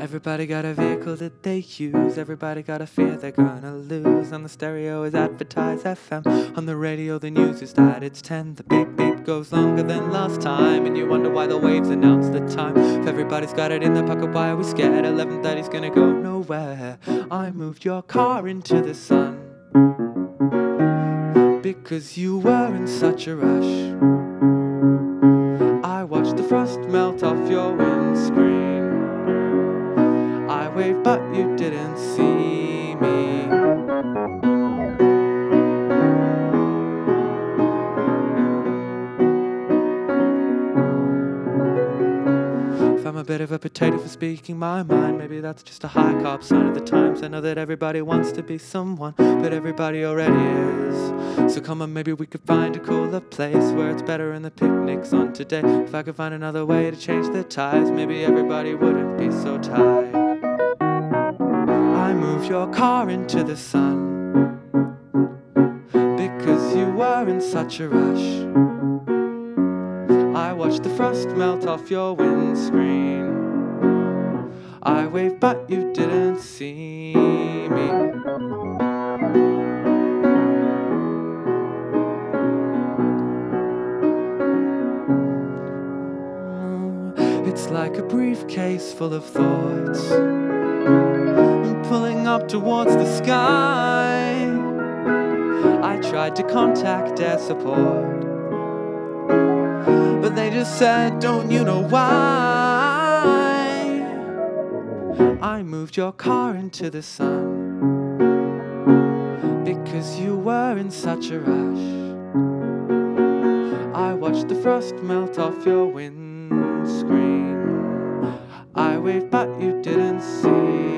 Everybody got a vehicle that they use. Everybody got a fear they're gonna lose. On the stereo is advertised FM. On the radio the news is that it's 10. The beep beep goes longer than last time, and you wonder why the waves announce the time. If everybody's got it in their pocket, why are we scared? 11:30's gonna go nowhere. I moved your car into the sun because you were in such a rush. I watched the frost melt off your windscreen. I waved but you didn't see me. If I'm a bit of a potato for speaking my mind, maybe that's just a high carb sign of the times. I know that everybody wants to be someone, but everybody already is. So come on, maybe we could find a cooler place where it's better and the picnic's on today. If I could find another way to change the ties, maybe everybody wouldn't be so tired. I moved your car into the sun because you were in such a rush. I watched the frost melt off your windscreen. I waved but you didn't see me. It's like a briefcase full of thoughts, pulling up towards the sky. I tried to contact air support, but they just said, don't you know why? I moved your car into the sun because you were in such a rush. I watched the frost melt off your windscreen. I waved but you didn't see